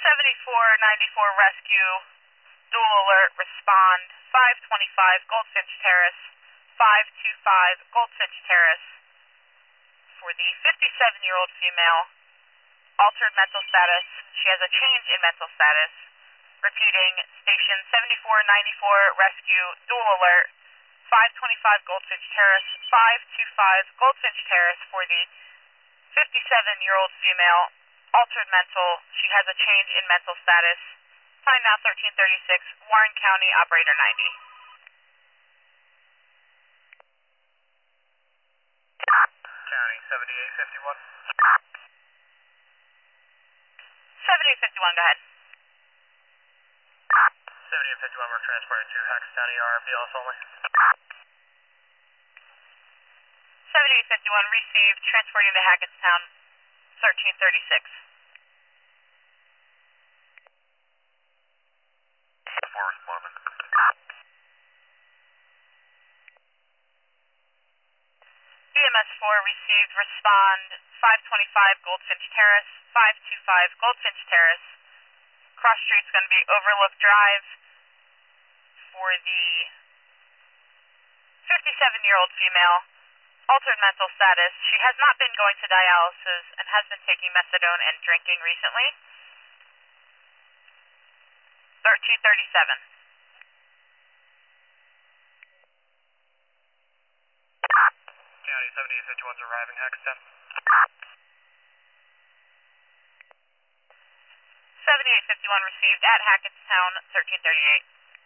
7494 rescue, dual alert, respond, 525 Goldfinch Terrace, 525 Goldfinch Terrace. For the 57-year-old female, altered mental status. She has a change in mental status. Repeating, station 7494 rescue, dual alert, 525 Goldfinch Terrace, 525 Goldfinch Terrace for the 57-year-old female, altered mental. She has a change in mental status. Time now 1336, Warren County, operator 90. County 7851. 7851, go ahead. 7851, we're transporting to Hackettstown ER, BLS only. 7851 received, transporting to Hackettstown, 1336. For responding. BMS 4 received, respond, 525 Goldfinch Terrace, 525 Goldfinch Terrace. Cross street's going to be Overlook Drive for the 57-year-old female, altered mental status. She has not been going to dialysis and has been taking methadone and drinking recently. 1337. County 7851's arriving, Hackettstown. 7851 received at Hackettstown, 1338.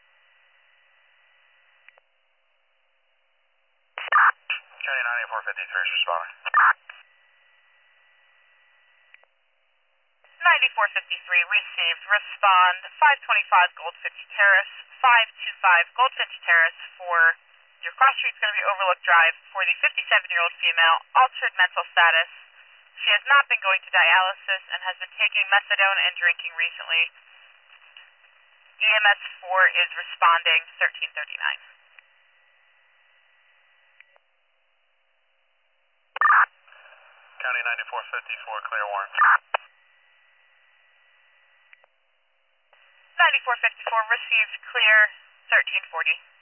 County 9453 is responding. 9453 received, respond, 525 Goldfinch Terrace, 525 Goldfinch Terrace for your cross street's going to be Overlook Drive for the 57-year-old female, altered mental status. She has not been going to dialysis and has been taking methadone and drinking recently. EMS 4 is responding, 1339. County 9454, clear Warren. 9454 received, clear, 1340.